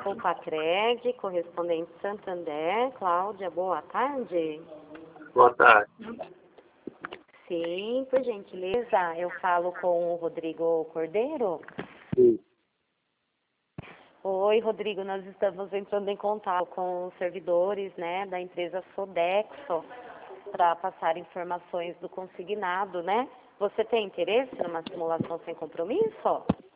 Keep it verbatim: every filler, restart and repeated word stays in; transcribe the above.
Ultracred, correspondente Santander. Cláudia, boa tarde. Boa tarde. Sim, por gentileza, eu falo com o Rodrigo Cordeiro. Sim. Oi, Rodrigo, nós estamos entrando em contato com os servidores, né, da empresa Sodexo para passar informações do consignado, né? Você tem interesse numa simulação sem compromisso?